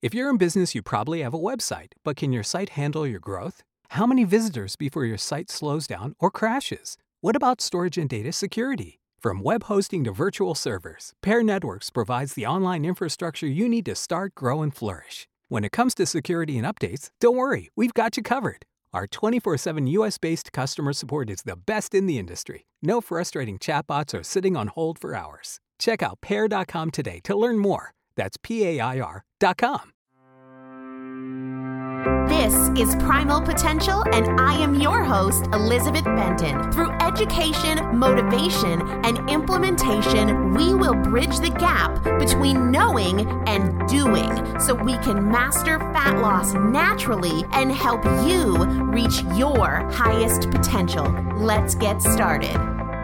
If you're in business, you probably have a website, but can your site handle your growth? How many visitors before your site slows down or crashes? What about storage and data security? From web hosting to virtual servers, Pair Networks provides the online infrastructure you need to start, grow, and flourish. When it comes to security and updates, don't worry, we've got you covered. Our 24/7 US-based customer support is the best in the industry. No frustrating chatbots or sitting on hold for hours. Check out pair.com today to learn more. That's PAIR.com. This is Primal Potential, and I am your host, Elizabeth Benton. Through education, motivation, and implementation, we will bridge the gap between knowing and doing so we can master fat loss naturally and help you reach your highest potential. Let's get started.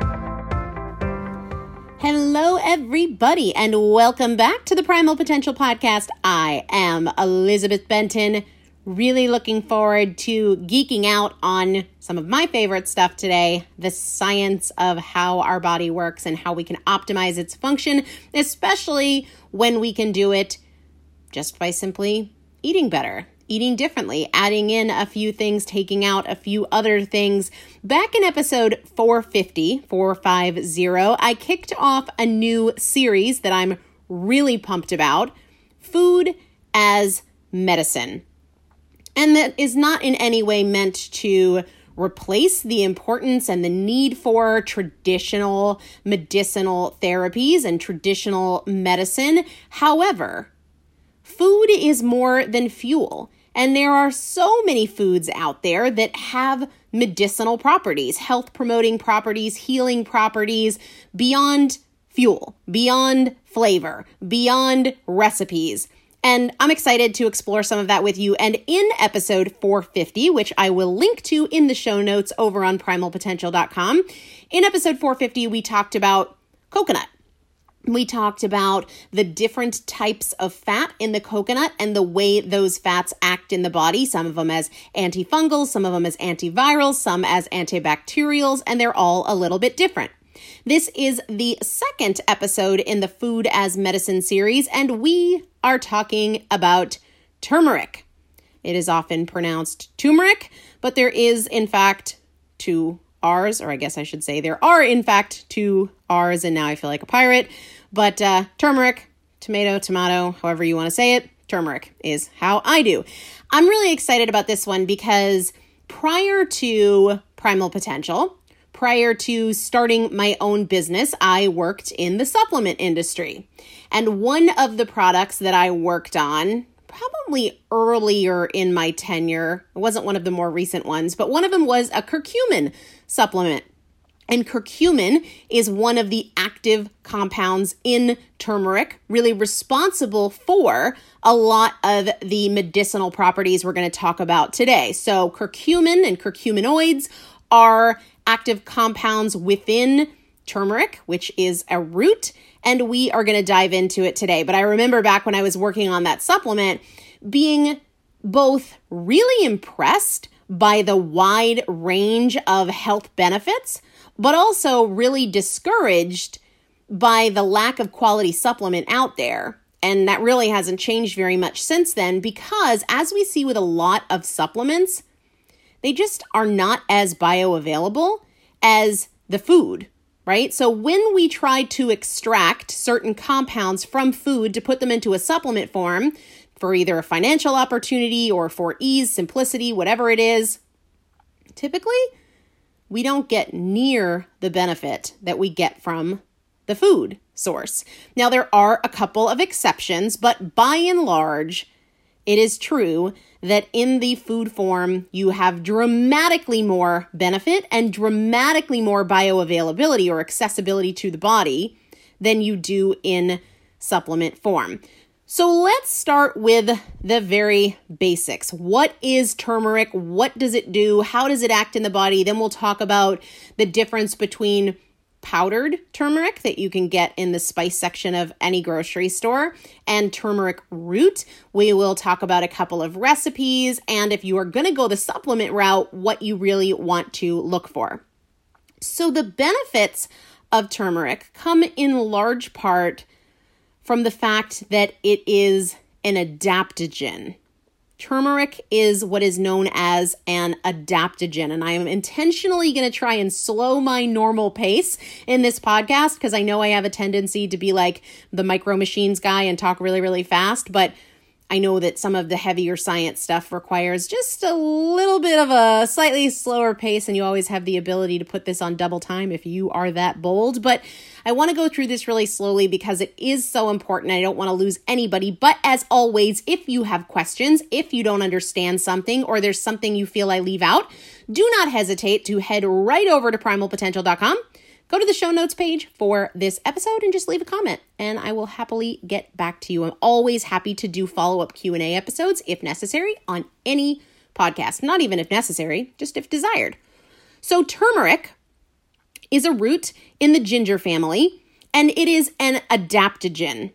Hello, everybody, and welcome back to the Primal Potential Podcast. I am Elizabeth Benton. Really looking forward to geeking out on some of my favorite stuff today, the science of how our body works and how we can optimize its function, especially when we can do it just by simply eating better, eating differently, adding in a few things, taking out a few other things. Back in episode 450, I kicked off a new series that I'm really pumped about, Food as Medicine. And that is not in any way meant to replace the importance and the need for traditional medicinal therapies and traditional medicine. However, food is more than fuel. And there are so many foods out there that have medicinal properties, health-promoting properties, healing properties, beyond fuel, beyond flavor, beyond recipes. And I'm excited to explore some of that with you. And in episode 450, which I will link to in the show notes over on primalpotential.com, in episode 450, we talked about coconut. We talked about the different types of fat in the coconut and the way those fats act in the body, some of them as antifungals, some of them as antivirals, some as antibacterials, and they're all a little bit different. This is the second episode in the Food as Medicine series, and we are talking about turmeric. It is often pronounced turmeric, but there is, in fact, two R's, or I guess I should say there are, in fact, two R's, and now I feel like a pirate. But turmeric, tomato, however you want to say it, turmeric is how I do. I'm really excited about this one because prior to Primal Potential, prior to starting my own business, I worked in the supplement industry. And one of the products that I worked on, probably earlier in my tenure, it wasn't one of the more recent ones, but one of them was a curcumin supplement. And curcumin is one of the active compounds in turmeric, really responsible for a lot of the medicinal properties we're going to talk about today. So curcumin and curcuminoids are active compounds within turmeric, which is a root, and we are going to dive into it today. But I remember back when I was working on that supplement, being both really impressed by the wide range of health benefits, but also really discouraged by the lack of quality supplement out there. And that really hasn't changed very much since then, because as we see with a lot of supplements, they just are not as bioavailable as the food, right? So when we try to extract certain compounds from food to put them into a supplement form for either a financial opportunity or for ease, simplicity, whatever it is, typically we don't get near the benefit that we get from the food source. Now, there are a couple of exceptions, but by and large, it is true that in the food form, you have dramatically more benefit and dramatically more bioavailability or accessibility to the body than you do in supplement form. So let's start with the very basics. What is turmeric? What does it do? How does it act in the body? Then we'll talk about the difference between powdered turmeric that you can get in the spice section of any grocery store and turmeric root. We will talk about a couple of recipes, and if you are going to go the supplement route, what you really want to look for. So the benefits of turmeric come in large part from the fact that it is an adaptogen. Turmeric is what is known as an adaptogen, and I am intentionally going to try and slow my normal pace in this podcast because I know I have a tendency to be like the Micro Machines guy and talk really, really fast, but I know that some of the heavier science stuff requires just a little bit of a slightly slower pace, and you always have the ability to put this on double time if you are that bold. But I want to go through this really slowly because it is so important. I don't want to lose anybody. But as always, if you have questions, if you don't understand something, or there's something you feel I leave out, do not hesitate to head right over to primalpotential.com. Go to the show notes page for this episode and just leave a comment, and I will happily get back to you. I'm always happy to do follow-up Q&A episodes if necessary on any podcast. Not even if necessary, just if desired. So turmeric is a root in the ginger family, and it is an adaptogen.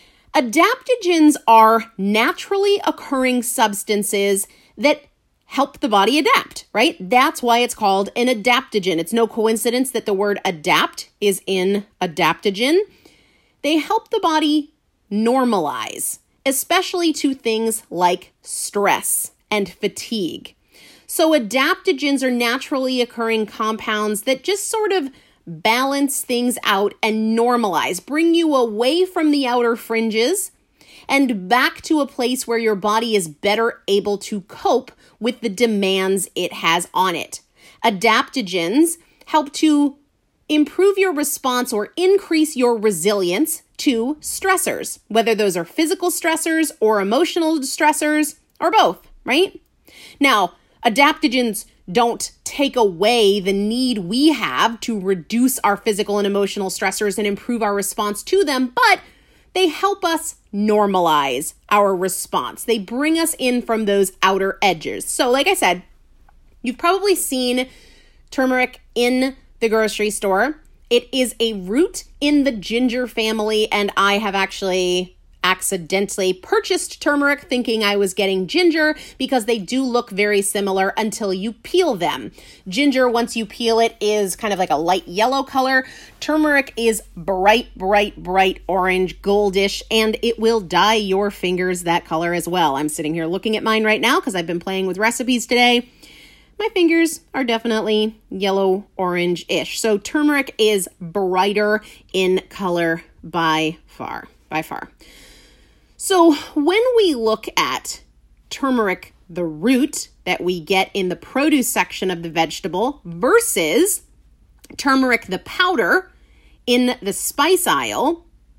Adaptogens are naturally occurring substances that help the body adapt, right? That's why it's called an adaptogen. It's no coincidence that the word adapt is in adaptogen. They help the body normalize, especially to things like stress and fatigue. So adaptogens are naturally occurring compounds that just sort of balance things out and normalize, bring you away from the outer fringes and back to a place where your body is better able to cope with the demands it has on it. Adaptogens help to improve your response or increase your resilience to stressors, whether those are physical stressors or emotional stressors or both, right? Now, adaptogens don't take away the need we have to reduce our physical and emotional stressors and improve our response to them, but they help us normalize our response. They bring us in from those outer edges. So like I said, you've probably seen turmeric in the grocery store. It is a root in the ginger family, and I have actually accidentally purchased turmeric thinking I was getting ginger because they do look very similar until you peel them. Ginger, once you peel it, is kind of like a light yellow color. Turmeric is bright, bright, bright orange, goldish, and it will dye your fingers that color as well. I'm sitting here looking at mine right now because I've been playing with recipes today. My fingers are definitely yellow orange-ish. So turmeric is brighter in color by far. So when we look at turmeric, the root that we get in the produce section of the vegetable versus turmeric, the powder in the spice aisle,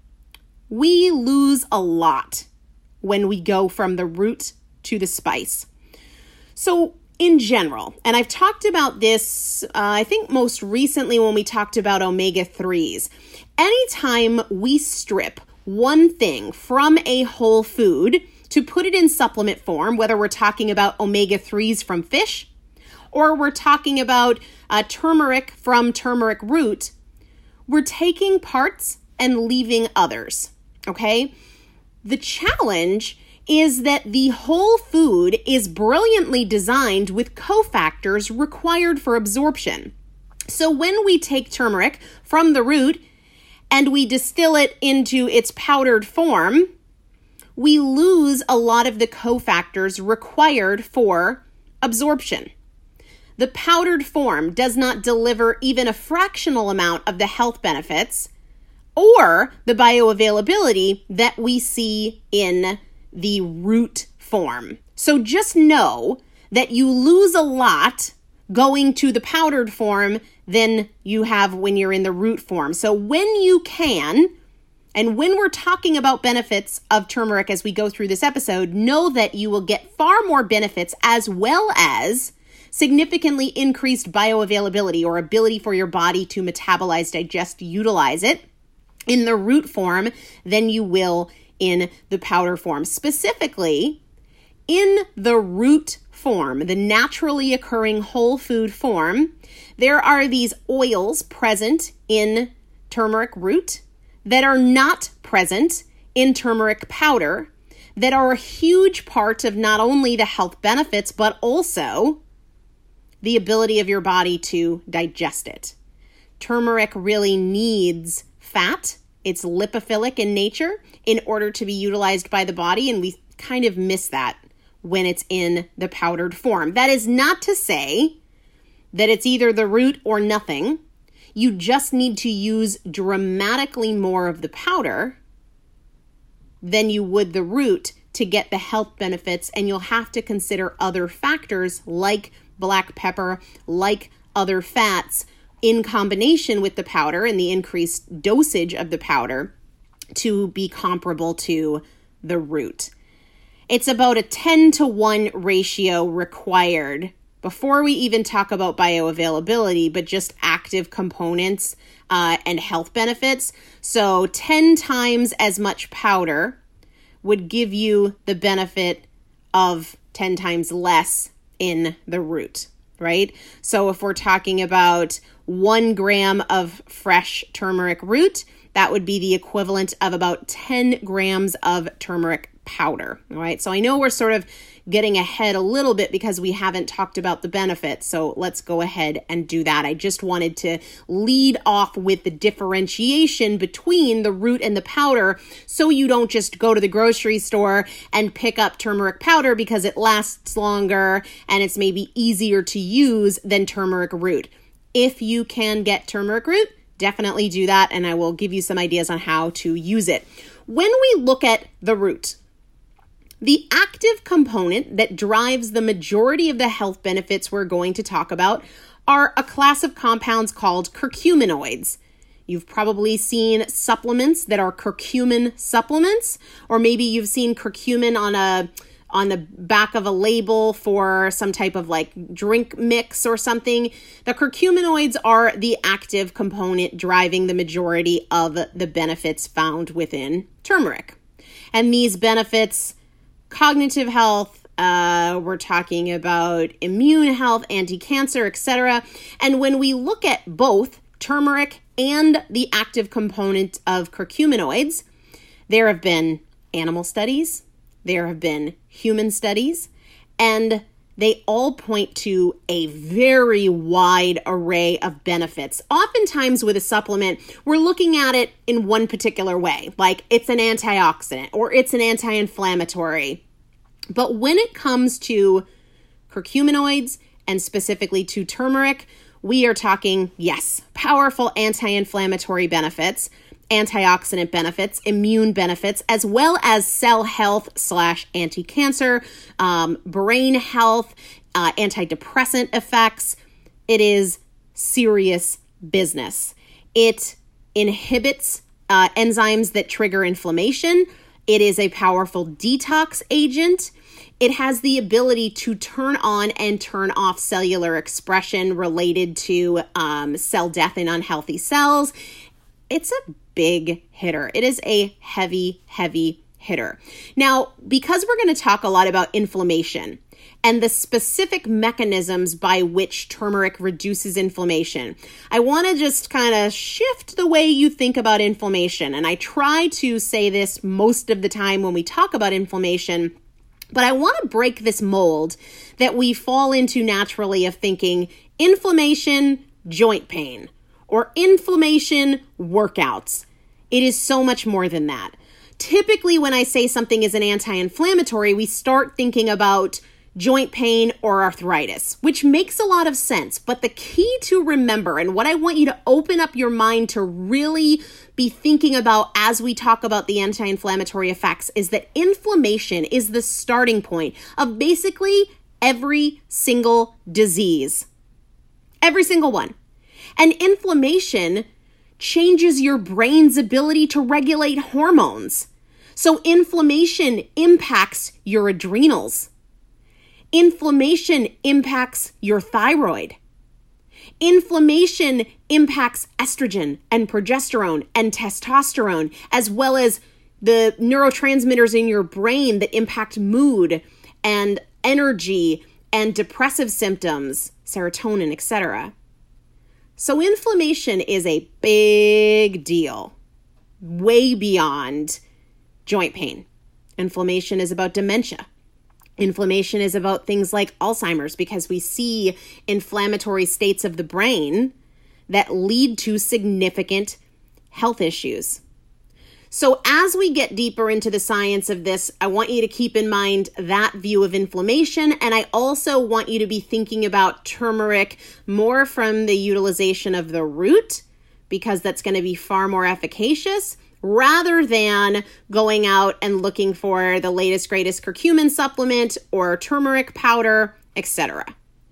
we lose a lot when we go from the root to the spice. So in general, and I've talked about this, I think most recently when we talked about omega-3s, anytime we strip one thing from a whole food to put it in supplement form, whether we're talking about omega-3s from fish or we're talking about turmeric from turmeric root, we're taking parts and leaving others, okay? The challenge is that the whole food is brilliantly designed with cofactors required for absorption. So when we take turmeric from the root and we distill it into its powdered form, we lose a lot of the cofactors required for absorption. The powdered form does not deliver even a fractional amount of the health benefits or the bioavailability that we see in the root form. So just know that you lose a lot going to the powdered form than you have when you're in the root form. So when you can, and when we're talking about benefits of turmeric as we go through this episode, know that you will get far more benefits as well as significantly increased bioavailability or ability for your body to metabolize, digest, utilize it in the root form than you will in the powder form. Specifically, in the root form, the naturally occurring whole food form, there are these oils present in turmeric root that are not present in turmeric powder, that are a huge part of not only the health benefits, but also the ability of your body to digest it. Turmeric really needs fat It's lipophilic in nature in order to be utilized by the body, and we kind of miss that when it's in the powdered form. That is not to say that it's either the root or nothing. You just need to use dramatically more of the powder than you would the root to get the health benefits, and you'll have to consider other factors like black pepper, like other fats in combination with the powder and the increased dosage of the powder to be comparable to the root. It's about a 10-to-1 ratio required before we even talk about bioavailability, but just active components and health benefits. So 10 times as much powder would give you the benefit of 10 times less in the root, right? So if we're talking about 1 gram of fresh turmeric root, that would be the equivalent of about 10 grams of turmeric powder, all right? So I know we're sort of getting ahead a little bit because we haven't talked about the benefits. So let's go ahead and do that. I just wanted to lead off with the differentiation between the root and the powder so you don't just go to the grocery store and pick up turmeric powder because it lasts longer and it's maybe easier to use than turmeric root. If you can get turmeric root, definitely do that, and I will give you some ideas on how to use it. When we look at the root, the active component that drives the majority of the health benefits we're going to talk about are a class of compounds called curcuminoids. You've probably seen supplements that are curcumin supplements, or maybe you've seen curcumin on the back of a label for some type of like drink mix or something. The curcuminoids are the active component driving the majority of the benefits found within turmeric. And these benefits, cognitive health, we're talking about immune health, anti-cancer, etc. And when we look at both turmeric and the active component of curcuminoids, there have been animal studies, there have been human studies, and they all point to a very wide array of benefits. Oftentimes with a supplement, we're looking at it in one particular way, like it's an antioxidant or it's an anti-inflammatory. But when it comes to curcuminoids and specifically to turmeric, we are talking, yes, powerful anti-inflammatory benefits, antioxidant benefits, immune benefits, as well as cell health / anti-cancer, brain health, antidepressant effects. It is serious business. It inhibits enzymes that trigger inflammation. It is a powerful detox agent. It has the ability to turn on and turn off cellular expression related to cell death in unhealthy cells. It's a big hitter. It is a heavy, heavy hitter. Now, because we're going to talk a lot about inflammation and the specific mechanisms by which turmeric reduces inflammation, I want to just kind of shift the way you think about inflammation. And I try to say this most of the time when we talk about inflammation, but I want to break this mold that we fall into naturally of thinking inflammation, joint pain, or inflammation, workouts. It is so much more than that. Typically, when I say something is an anti-inflammatory, we start thinking about joint pain or arthritis, which makes a lot of sense. But the key to remember, and what I want you to open up your mind to really be thinking about as we talk about the anti-inflammatory effects, is that inflammation is the starting point of basically every single disease. Every single one. And inflammation changes your brain's ability to regulate hormones. So inflammation impacts your adrenals. Inflammation impacts your thyroid. Inflammation impacts estrogen and progesterone and testosterone, as well as the neurotransmitters in your brain that impact mood and energy and depressive symptoms, serotonin, etc. So inflammation is a big deal, way beyond joint pain. Inflammation is about dementia. Inflammation is about things like Alzheimer's, because we see inflammatory states of the brain that lead to significant health issues. So as we get deeper into the science of this, I want you to keep in mind that view of inflammation. And I also want you to be thinking about turmeric more from the utilization of the root, because that's going to be far more efficacious, rather than going out and looking for the latest, greatest curcumin supplement or turmeric powder, etc.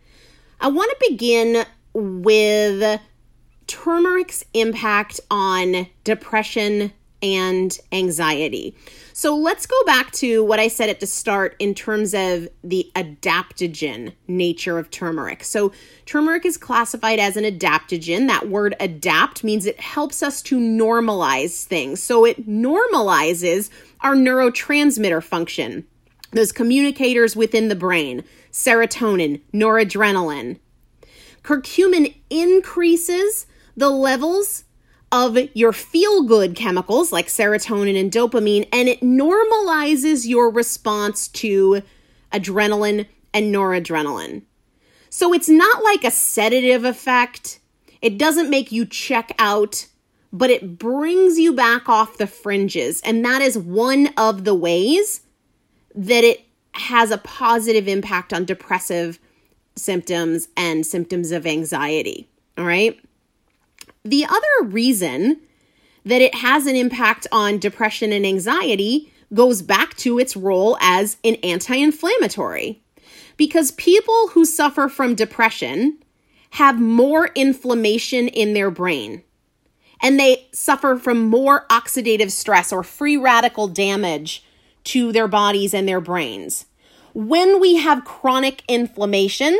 I want to begin with turmeric's impact on depression and anxiety. So let's go back to what I said at the start in terms of the adaptogen nature of turmeric. So turmeric is classified as an adaptogen. That word adapt means it helps us to normalize things. So it normalizes our neurotransmitter function, those communicators within the brain, serotonin, noradrenaline. Curcumin increases the levels of your feel-good chemicals like serotonin and dopamine, and it normalizes your response to adrenaline and noradrenaline. So it's not like a sedative effect. It doesn't make you check out, but it brings you back off the fringes. And that is one of the ways that it has a positive impact on depressive symptoms and symptoms of anxiety. All right. The other reason that it has an impact on depression and anxiety goes back to its role as an anti-inflammatory. Because people who suffer from depression have more inflammation in their brain, and they suffer from more oxidative stress or free radical damage to their bodies and their brains. When we have chronic inflammation,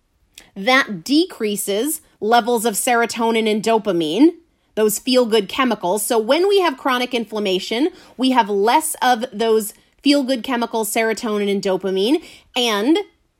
that decreases levels of serotonin and dopamine, those feel-good chemicals. So when we have chronic inflammation, we have less of those feel-good chemicals, serotonin and dopamine, and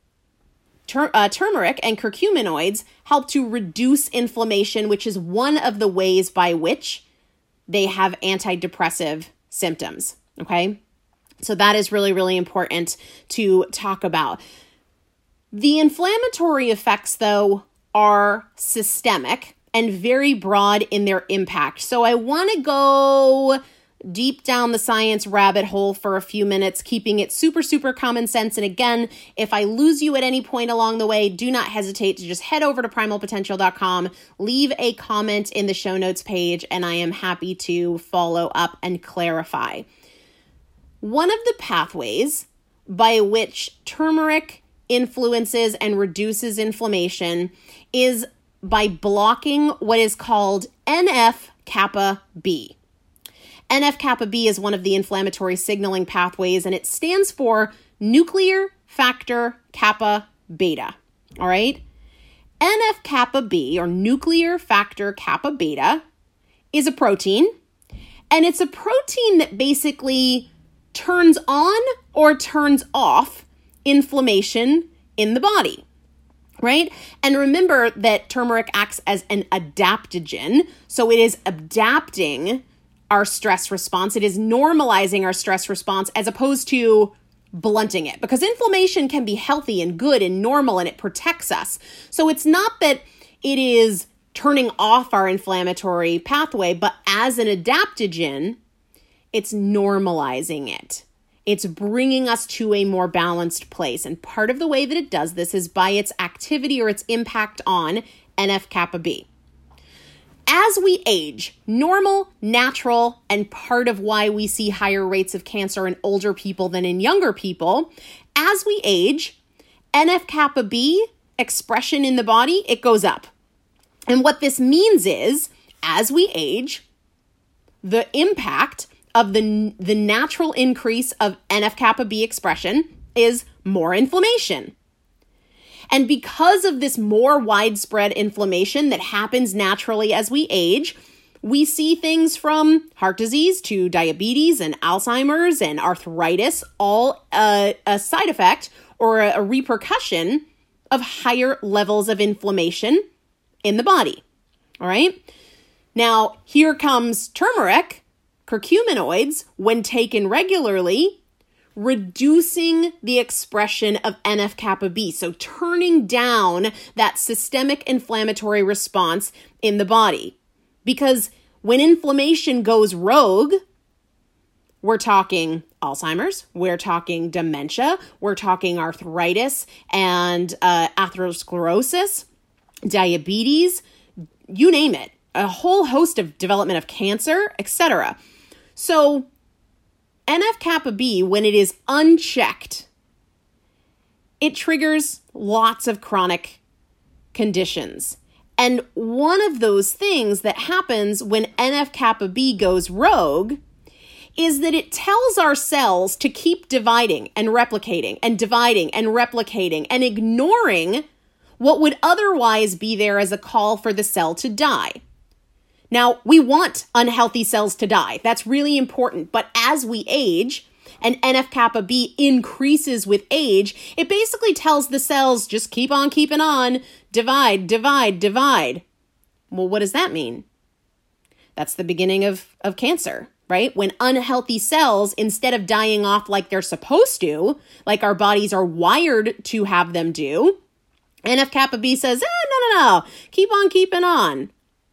turmeric and curcuminoids help to reduce inflammation, which is one of the ways by which they have antidepressive symptoms, okay? So that is really, really important to talk about. The inflammatory effects, though, are systemic and very broad in their impact. So I want to go deep down the science rabbit hole for a few minutes, keeping it super, super common sense. And again, if I lose you at any point along the way, do not hesitate to just head over to primalpotential.com, leave a comment in the show notes page, and I am happy to follow up and clarify. One of the pathways by which turmeric influences and reduces inflammation is by blocking what is called NF-kappa B. NF-kappa B is one of the inflammatory signaling pathways, and it stands for nuclear factor kappa beta. All right? NF-kappa B, or nuclear factor kappa beta, is a protein, and it's a protein that basically turns on or turns off inflammation in the body, right? And remember that turmeric acts as an adaptogen, so it is adapting our stress response. It is normalizing our stress response as opposed to blunting it, because inflammation can be healthy and good and normal, and it protects us. So it's not that it is turning off our inflammatory pathway, but as an adaptogen, it's normalizing it. It's bringing us to a more balanced place. And part of the way that it does this is by its activity or its impact on NF-kappa B. As we age, normal, natural, and part of why we see higher rates of cancer in older people than in younger people, as we age, NF-kappa B expression in the body, it goes up. And what this means is, as we age, the impact of the natural increase of NF-kappa B expression is more inflammation. And because of this more widespread inflammation that happens naturally as we age, we see things from heart disease to diabetes and Alzheimer's and arthritis, all a side effect or a repercussion of higher levels of inflammation in the body. All right? Now, here comes turmeric. Curcuminoids, when taken regularly, reducing the expression of NF-kappa B, so turning down that systemic inflammatory response in the body. Because when inflammation goes rogue, we're talking Alzheimer's, we're talking dementia, we're talking arthritis and atherosclerosis, diabetes, you name it, a whole host of development of cancer, etc. So NF-kappa B, when it is unchecked, it triggers lots of chronic conditions. And one of those things that happens when NF-kappa B goes rogue is that it tells our cells to keep dividing and replicating and dividing and replicating and ignoring what would otherwise be there as a call for the cell to die. Now, we want unhealthy cells to die. That's really important. But as we age, and NF-kappa B increases with age, it basically tells the cells, just keep on keeping on, divide, divide, divide. Well, what does that mean? That's the beginning of cancer, right? When unhealthy cells, instead of dying off like they're supposed to, like our bodies are wired to have them do, NF-kappa B says, no, keep on keeping on.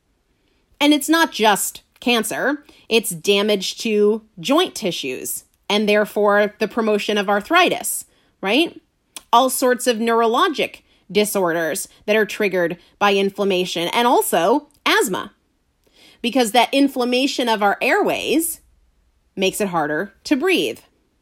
And it's not just cancer, it's damage to joint tissues and therefore the promotion of arthritis, right? All sorts of neurologic disorders that are triggered by inflammation and also asthma, because that inflammation of our airways makes it harder to breathe.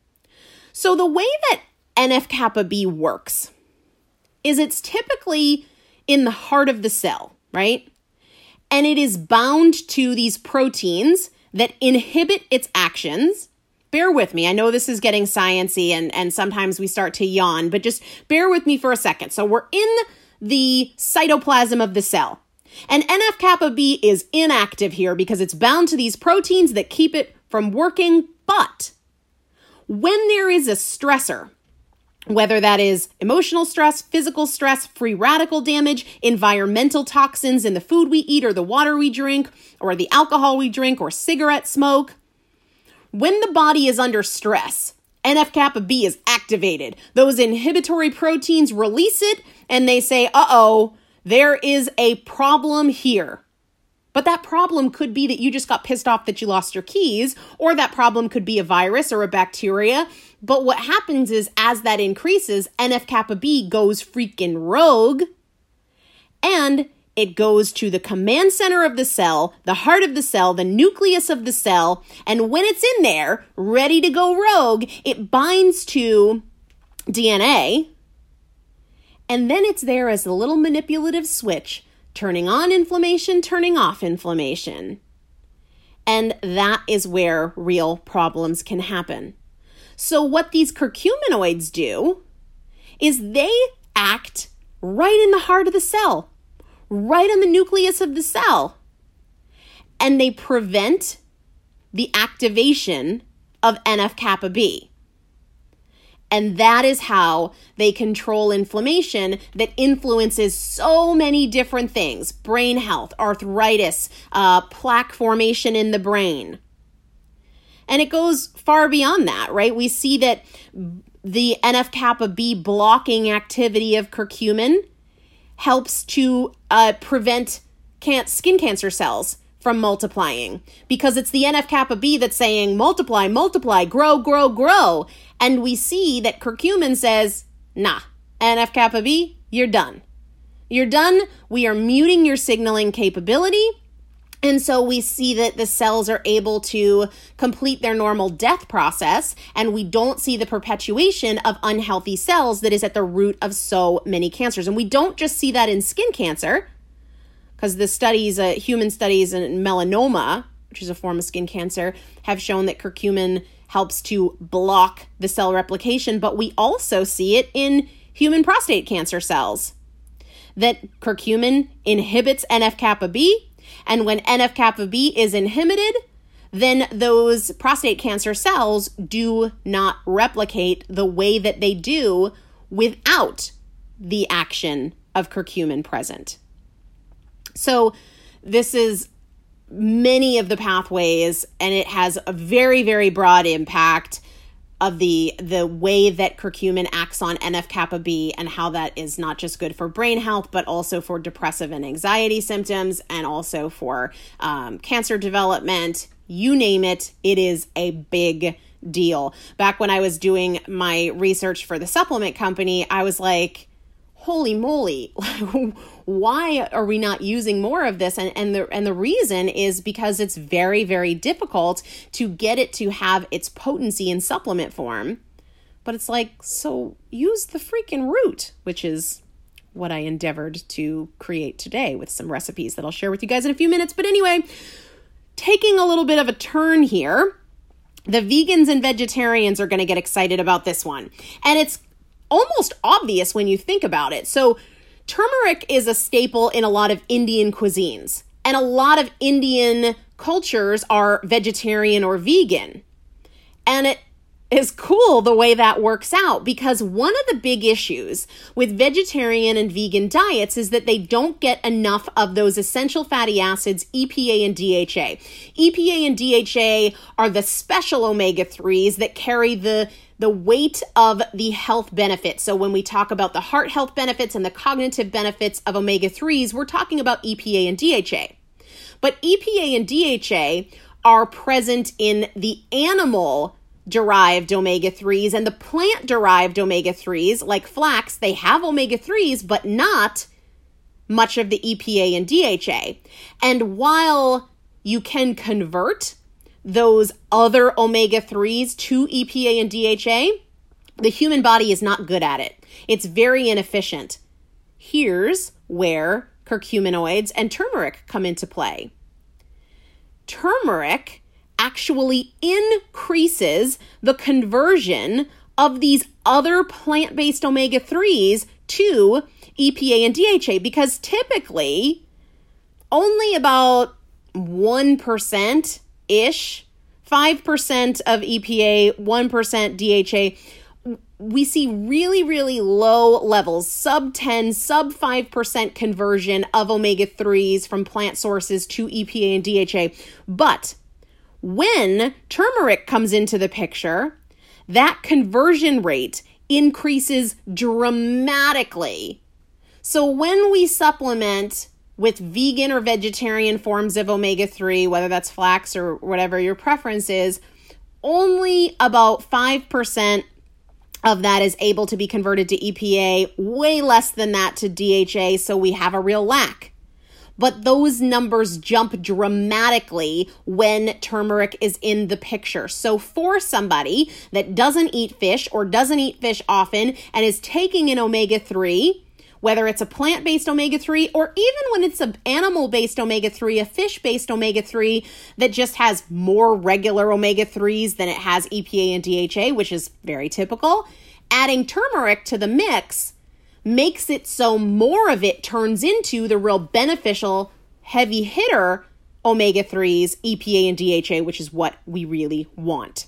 So the way that NF-kappa B works is it's typically in the heart of the cell, right? And it is bound to these proteins that inhibit its actions. Bear with me. I know this is getting sciencey and sometimes we start to yawn, but just bear with me for a second. So we're in the cytoplasm of the cell. And NF-kappa B is inactive here because it's bound to these proteins that keep it from working. But when there is a stressor, whether that is emotional stress, physical stress, free radical damage, environmental toxins in the food we eat or the water we drink or the alcohol we drink or cigarette smoke, when the body is under stress, NF-kappa B is activated. Those inhibitory proteins release it and they say, uh-oh, there is a problem here. But that problem could be that you just got pissed off that you lost your keys, or that problem could be a virus or a bacteria. But what happens is as that increases, NF-kappa B goes freaking rogue and it goes to the command center of the cell, the heart of the cell, the nucleus of the cell. And when it's in there, ready to go rogue, it binds to DNA. And then it's there as a little manipulative switch, turning on inflammation, turning off inflammation. And that is where real problems can happen. So what these curcuminoids do is they act right in the heart of the cell, right on the nucleus of the cell. And they prevent the activation of NF-kappa B. And that is how they control inflammation that influences so many different things: brain health, arthritis, plaque formation in the brain. And it goes far beyond that, right? We see that the NF-kappa B blocking activity of curcumin helps to prevent skin cancer cells from multiplying, because it's the NF-kappa B that's saying multiply, multiply, grow, grow, grow. And we see that curcumin says, nah, NF-kappa B, you're done. You're done. We are muting your signaling capability. And so we see that the cells are able to complete their normal death process, and we don't see the perpetuation of unhealthy cells that is at the root of so many cancers. And we don't just see that in skin cancer, because the studies, human studies in melanoma, which is a form of skin cancer, have shown that curcumin helps to block the cell replication, but we also see it in human prostate cancer cells, that curcumin inhibits NF-kappa B, and when NF-kappa B is inhibited, then those prostate cancer cells do not replicate the way that they do without the action of curcumin present. So this is many of the pathways, and it has a very, very broad impact of the way that curcumin acts on NF-kappa B and how that is not just good for brain health, but also for depressive and anxiety symptoms, and also for cancer development, You name it, it is a big deal. Back when I was doing my research for the supplement company, I was like, holy moly, why are we not using more of this? And the reason is because it's very, very difficult to get it to have its potency in supplement form. But it's like, so use the freaking root, which is what I endeavored to create today with some recipes that I'll share with you guys in a few minutes. But anyway, taking a little bit of a turn here, the vegans and vegetarians are going to get excited about this one. And it's almost obvious when you think about it. So turmeric is a staple in a lot of Indian cuisines, and a lot of Indian cultures are vegetarian or vegan. And it is cool the way that works out, because one of the big issues with vegetarian and vegan diets is that they don't get enough of those essential fatty acids, EPA and DHA. EPA and DHA are the special omega-3s that carry the weight of the health benefits. So when we talk about the heart health benefits and the cognitive benefits of omega-3s, we're talking about EPA and DHA. But EPA and DHA are present in the animal-derived omega-3s, and the plant-derived omega-3s, like flax, they have omega-3s, but not much of the EPA and DHA. And while you can convert those other omega-3s to EPA and DHA, the human body is not good at it. It's very inefficient. Here's where curcuminoids and turmeric come into play. Turmeric actually increases the conversion of these other plant-based omega-3s to EPA and DHA, because typically only about 1%-ish, 5% of EPA, 1% DHA, we see really, really low levels, sub 10, sub 5% conversion of omega-3s from plant sources to EPA and DHA. But when turmeric comes into the picture, that conversion rate increases dramatically. So when we supplement with vegan or vegetarian forms of omega-3, whether that's flax or whatever your preference is, only about 5% of that is able to be converted to EPA, way less than that to DHA, so we have a real lack. But those numbers jump dramatically when turmeric is in the picture. So for somebody that doesn't eat fish or doesn't eat fish often and is taking an omega-3, whether it's a plant-based omega-3 or even when it's an animal-based omega-3, a fish-based omega-3 that just has more regular omega-3s than it has EPA and DHA, which is very typical, adding turmeric to the mix makes it so more of it turns into the real beneficial heavy hitter omega-3s, EPA and DHA, which is what we really want.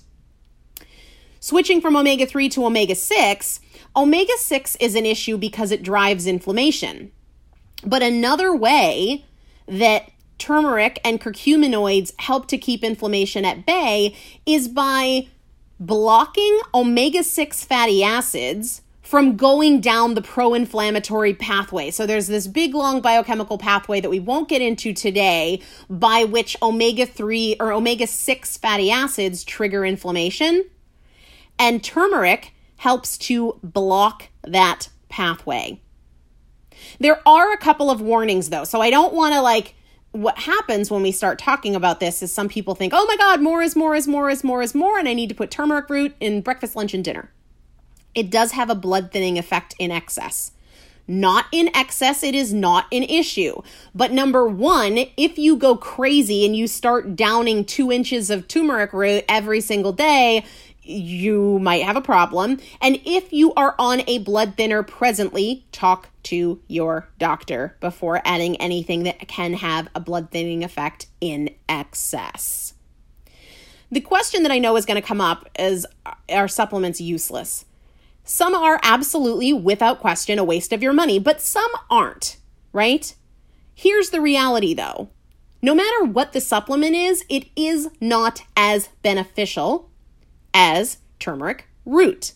Switching from omega-3 to omega-6, omega-6 is an issue because it drives inflammation. But another way that turmeric and curcuminoids help to keep inflammation at bay is by blocking omega-6 fatty acids from going down the pro-inflammatory pathway. So there's this big, long biochemical pathway that we won't get into today by which omega-3 or omega-6 fatty acids trigger inflammation. And turmeric helps to block that pathway. There are a couple of warnings though. So I don't want to what happens when we start talking about this is some people think, oh my God, more is more, and I need to put turmeric root in breakfast, lunch, and dinner. It does have a blood thinning effect in excess. Not in excess, it is not an issue. But number one, if you go crazy and you start downing 2 inches of turmeric root every single day, you might have a problem. And if you are on a blood thinner presently, talk to your doctor before adding anything that can have a blood thinning effect in excess. The question that I know is going to come up is, are supplements useless? Some are absolutely, without question, a waste of your money, but some aren't, right? Here's the reality though. No matter what the supplement is, it is not as beneficial as turmeric root.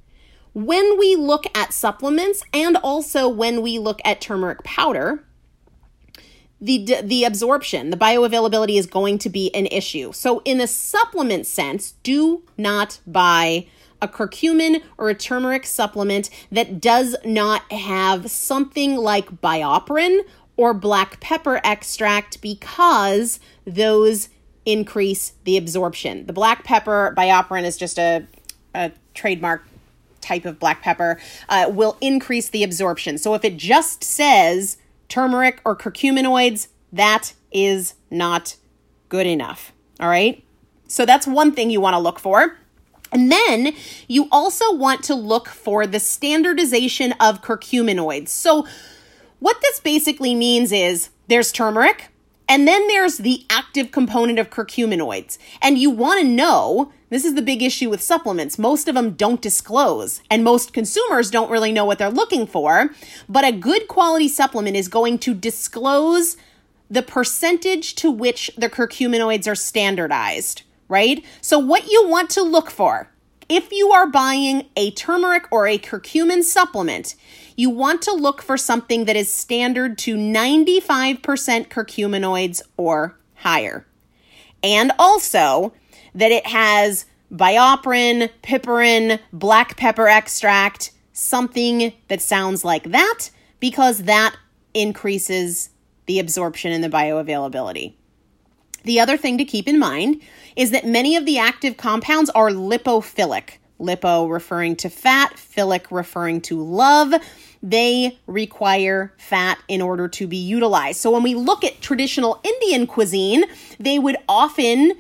When we look at supplements and also when we look at turmeric powder, the absorption, the bioavailability is going to be an issue. So in a supplement sense, do not buy a curcumin or a turmeric supplement that does not have something like BioPerine or black pepper extract, because those increase the absorption. The black pepper, BioPerine is just a trademark type of black pepper, will increase the absorption. So if it just says turmeric or curcuminoids, that is not good enough. All right. So that's one thing you want to look for. And then you also want to look for the standardization of curcuminoids. So what this basically means is there's turmeric, and then there's the active component of curcuminoids. And you want to know, this is the big issue with supplements. Most of them don't disclose, and most consumers don't really know what they're looking for. But a good quality supplement is going to disclose the percentage to which the curcuminoids are standardized, right? So what you want to look for, if you are buying a turmeric or a curcumin supplement, you want to look for something that is standard to 95% curcuminoids or higher. And also that it has BioPerine, piperine, black pepper extract, something that sounds like that, because that increases the absorption and the bioavailability. The other thing to keep in mind is that many of the active compounds are lipophilic. Lipo referring to fat, philic referring to love. They require fat in order to be utilized. So when we look at traditional Indian cuisine, they would often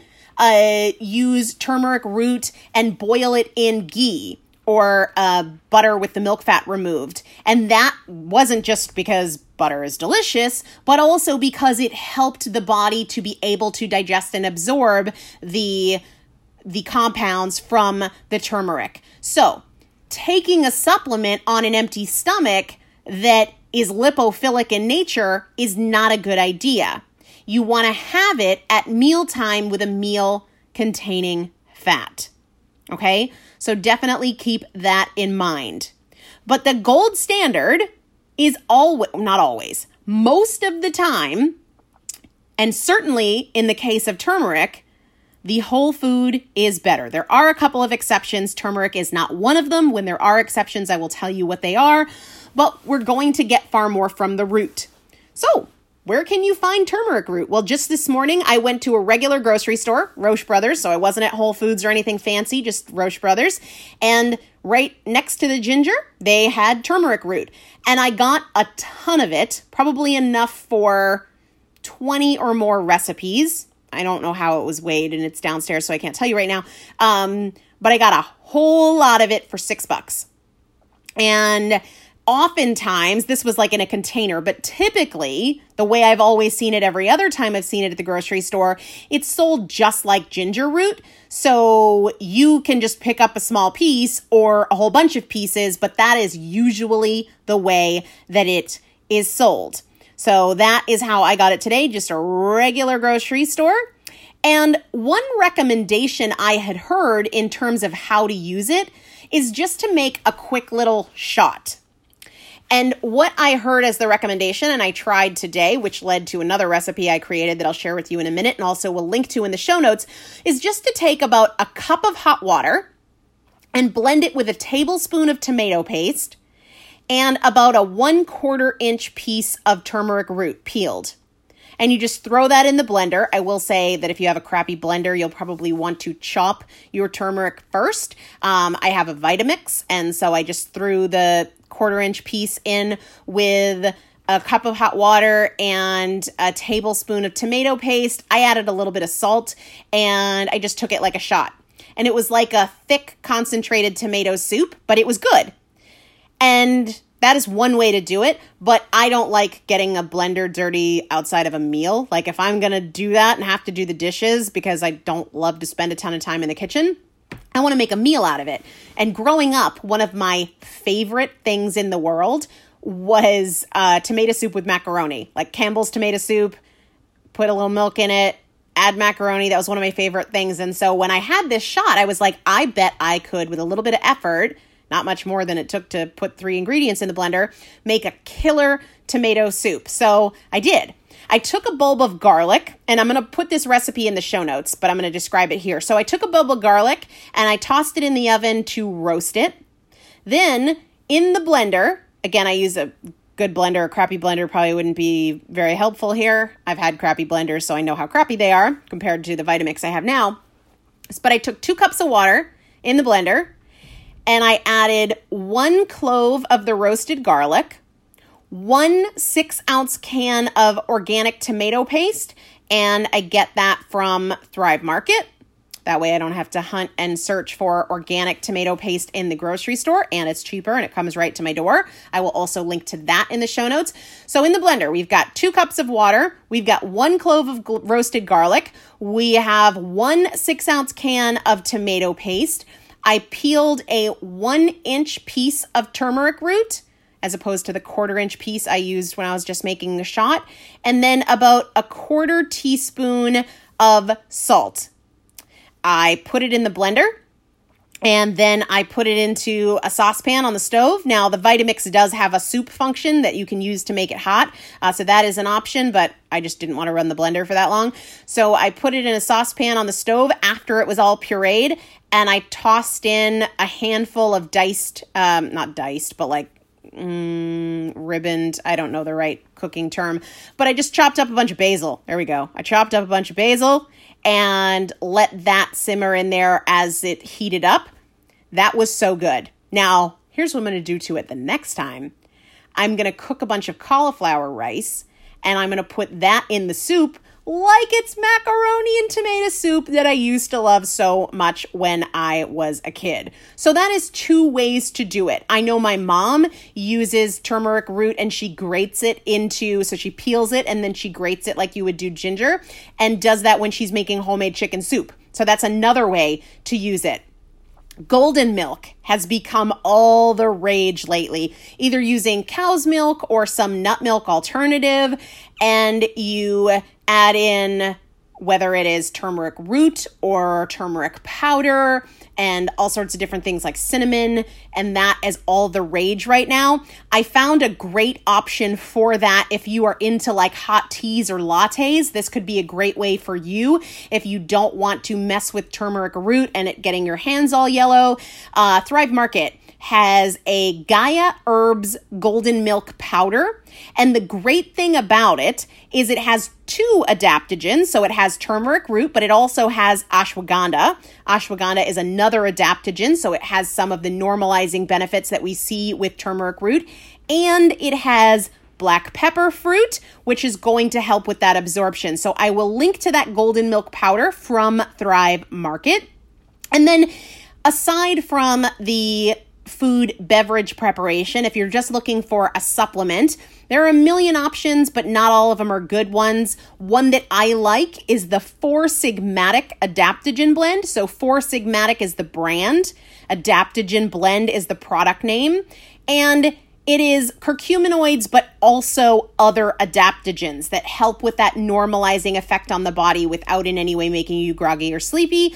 use turmeric root and boil it in ghee or butter with the milk fat removed. And that wasn't just because butter is delicious, but also because it helped the body to be able to digest and absorb the compounds from the turmeric. So taking a supplement on an empty stomach that is lipophilic in nature is not a good idea. You want to have it at mealtime with a meal containing fat. Okay? So definitely keep that in mind. But the gold standard is not always, most of the time, and certainly in the case of turmeric, the whole food is better. There are a couple of exceptions. Turmeric is not one of them. When there are exceptions, I will tell you what they are, but we're going to get far more from the root. So where can you find turmeric root? Well, just this morning, I went to a regular grocery store, Roche Brothers, so I wasn't at Whole Foods or anything fancy, just Roche Brothers, and right next to the ginger, they had turmeric root, and I got a ton of it, probably enough for 20 or more recipes. I don't know how it was weighed, and it's downstairs, so I can't tell you right now. But I got a whole lot of it for $6. And oftentimes, this was like in a container, but typically, the way I've always seen it every other time I've seen it at the grocery store, it's sold just like ginger root. So you can just pick up a small piece or a whole bunch of pieces, but that is usually the way that it is sold. So that is how I got it today, just a regular grocery store. And one recommendation I had heard in terms of how to use it is just to make a quick little shot. And what I heard as the recommendation, and I tried today, which led to another recipe I created that I'll share with you in a minute and also will link to in the show notes, is just to take about a cup of hot water and blend it with a tablespoon of tomato paste and about a 1/4 inch piece of turmeric root peeled. And you just throw that in the blender. I will say that if you have a crappy blender, you'll probably want to chop your turmeric first. I have a Vitamix, and so I just threw the 1/4 inch piece in with a cup of hot water and a tablespoon of tomato paste. I added a little bit of salt, and I just took it like a shot. And it was like a thick, concentrated tomato soup, but it was good. And that is one way to do it, but I don't like getting a blender dirty outside of a meal. Like if I'm going to do that and have to do the dishes because I don't love to spend a ton of time in the kitchen, I want to make a meal out of it. And growing up, one of my favorite things in the world was tomato soup with macaroni, like Campbell's tomato soup, put a little milk in it, add macaroni. That was one of my favorite things. And so when I had this shot, I was like, I bet I could, with a little bit of effort, not much more than it took to put 3 ingredients in the blender, make a killer tomato soup. So I did. I took a bulb of garlic, and I'm going to put this recipe in the show notes, but I'm going to describe it here. So I took a bulb of garlic and I tossed it in the oven to roast it. Then in the blender, again, I use a good blender. A crappy blender probably wouldn't be very helpful here. I've had crappy blenders, so I know how crappy they are compared to the Vitamix I have now. But I took 2 cups of water in the blender, and I added 1 clove of the roasted garlic, 1 6-ounce can of organic tomato paste, and I get that from Thrive Market. That way I don't have to hunt and search for organic tomato paste in the grocery store, and it's cheaper and it comes right to my door. I will also link to that in the show notes. So in the blender, we've got 2 cups of water. We've got 1 clove of roasted garlic. We have 1 6-ounce can of tomato paste. I peeled a 1-inch piece of turmeric root as opposed to the 1/4-inch piece I used when I was just making the shot. And then about a 1/4 teaspoon of salt. I put it in the blender, and then I put it into a saucepan on the stove. Now, the Vitamix does have a soup function that you can use to make it hot, so that is an option, but I just didn't want to run the blender for that long. So I put it in a saucepan on the stove after it was all pureed, and I tossed in a handful of ribboned, I don't know the right cooking term, but I just chopped up a bunch of basil. There we go. I chopped up a bunch of basil and let that simmer in there as it heated up. That was so good. Now, here's what I'm going to do to it the next time. I'm going to cook a bunch of cauliflower rice, and I'm going to put that in the soup like it's macaroni and tomato soup that I used to love so much when I was a kid. So that is 2 ways to do it. I know my mom uses turmeric root and she grates it so she peels it and then she grates it like you would do ginger, and does that when she's making homemade chicken soup. So that's another way to use it. Golden milk has become all the rage lately, either using cow's milk or some nut milk alternative, and you add in whether it is turmeric root or turmeric powder and all sorts of different things like cinnamon, and that is all the rage right now. I found a great option for that if you are into like hot teas or lattes. This could be a great way for you if you don't want to mess with turmeric root and it getting your hands all yellow. Thrive Market has a Gaia Herbs Golden Milk Powder. And the great thing about it is it has 2 adaptogens. So it has turmeric root, but it also has ashwagandha. Ashwagandha is another adaptogen, so it has some of the normalizing benefits that we see with turmeric root. And it has black pepper fruit, which is going to help with that absorption. So I will link to that golden milk powder from Thrive Market. And then aside from the food beverage preparation, if you're just looking for a supplement, there are a million options, but not all of them are good ones. One that I like is the 4 Sigmatic Adaptogen Blend. So 4 Sigmatic is the brand. Adaptogen Blend is the product name. And it is curcuminoids, but also other adaptogens that help with that normalizing effect on the body without in any way making you groggy or sleepy.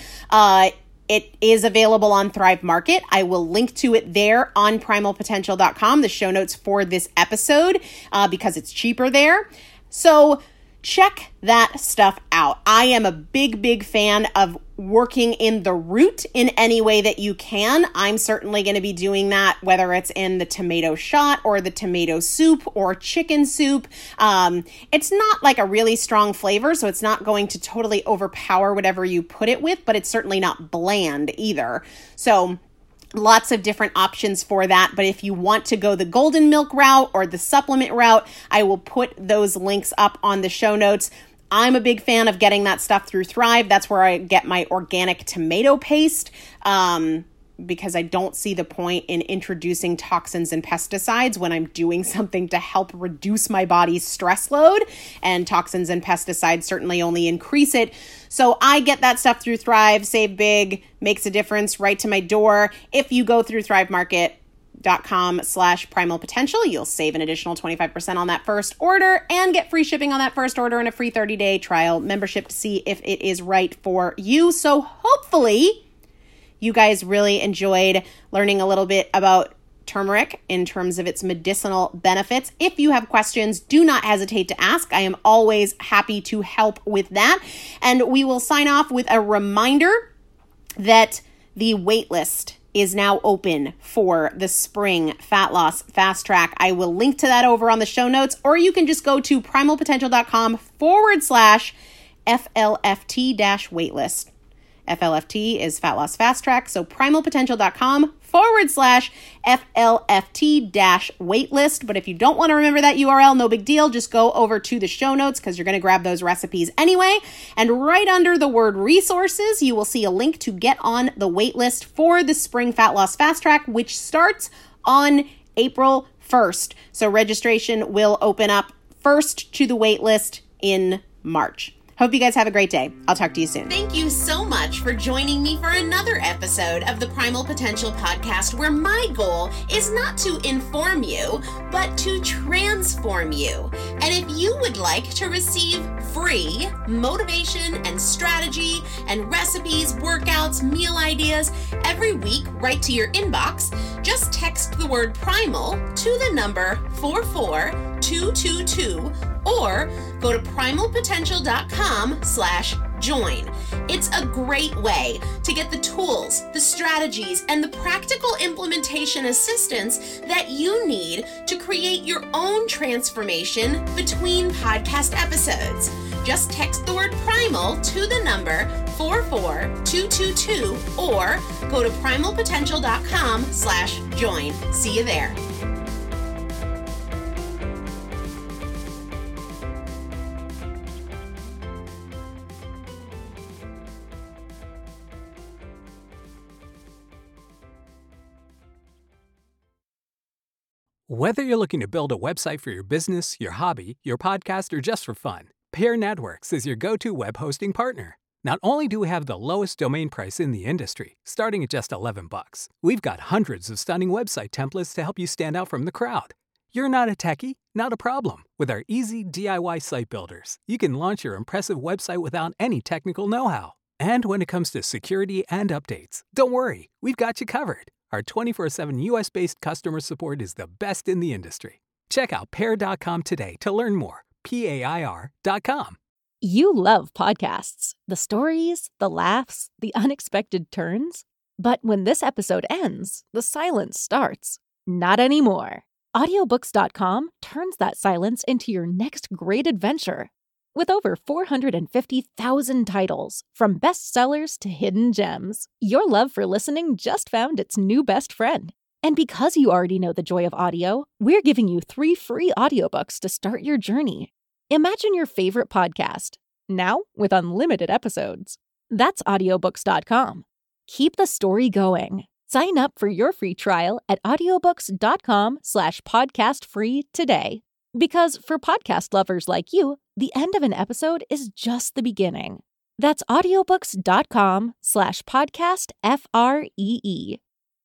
It is available on Thrive Market. I will link to it there on primalpotential.com, the show notes for this episode, because it's cheaper there. So check that stuff out. I am a big fan of working in the root in any way that you can. I'm certainly going to be doing that, whether it's in the tomato shot or the tomato soup or chicken soup. It's not like a really strong flavor, so it's not going to totally overpower whatever you put it with, but it's certainly not bland either. So lots of different options for that. But if you want to go the golden milk route or the supplement route, I will put those links up on the show notes. I'm a big fan of getting that stuff through Thrive. That's where I get my organic tomato paste, because I don't see the point in introducing toxins and pesticides when I'm doing something to help reduce my body's stress load, and toxins and pesticides certainly only increase it. So I get that stuff through Thrive. Save big, makes a difference right to my door. If you go through thrivemarket.com/primal potential, you'll save an additional 25% on that first order and get free shipping on that first order and a free 30-day trial membership to see if it is right for you. So hopefully you guys really enjoyed learning a little bit about turmeric in terms of its medicinal benefits. If you have questions, do not hesitate to ask. I am always happy to help with that. And we will sign off with a reminder that the waitlist is now open for the Spring Fat Loss Fast Track. I will link to that over on the show notes, or you can just go to primalpotential.com/FLFT-waitlist. FLFT is Fat Loss Fast Track, so primalpotential.com/FLFT-waitlist. But if you don't want to remember that URL, no big deal. Just go over to the show notes because you're going to grab those recipes anyway. And right under the word resources, you will see a link to get on the waitlist for the Spring Fat Loss Fast Track, which starts on April 1st. So registration will open up first to the waitlist in March. Hope you guys have a great day. I'll talk to you soon. Thank you so much for joining me for another episode of the Primal Potential Podcast, where my goal is not to inform you, but to transform you. And if you would like to receive free motivation and strategy and recipes, workouts, meal ideas every week right to your inbox, just text the word primal to the number 44222 or go to primalpotential.com/join. It's a great way to get the tools, the strategies, and the practical implementation assistance that you need to create your own transformation between podcast episodes. Just text the word primal to the number 44222 or go to primalpotential.com/join. See you there. Whether you're looking to build a website for your business, your hobby, your podcast, or just for fun, Pair Networks is your go-to web hosting partner. Not only do we have the lowest domain price in the industry, starting at just $11, we've got hundreds of stunning website templates to help you stand out from the crowd. You're not a techie? Not a problem. With our easy DIY site builders, you can launch your impressive website without any technical know-how. And when it comes to security and updates, don't worry, we've got you covered. Our 24/7 US-based customer support is the best in the industry. Check out Pair.com today to learn more. PAIR.com. You love podcasts, the stories, the laughs, the unexpected turns. But when this episode ends, the silence starts. Not anymore. Audiobooks.com turns that silence into your next great adventure. With over 450,000 titles, from bestsellers to hidden gems, your love for listening just found its new best friend. And because you already know the joy of audio, we're giving you 3 free audiobooks to start your journey. Imagine your favorite podcast, now with unlimited episodes. That's audiobooks.com. Keep the story going. Sign up for your free trial at audiobooks.com/podcastfree today. Because for podcast lovers like you, the end of an episode is just the beginning. That's audiobooks.com/podcastfree.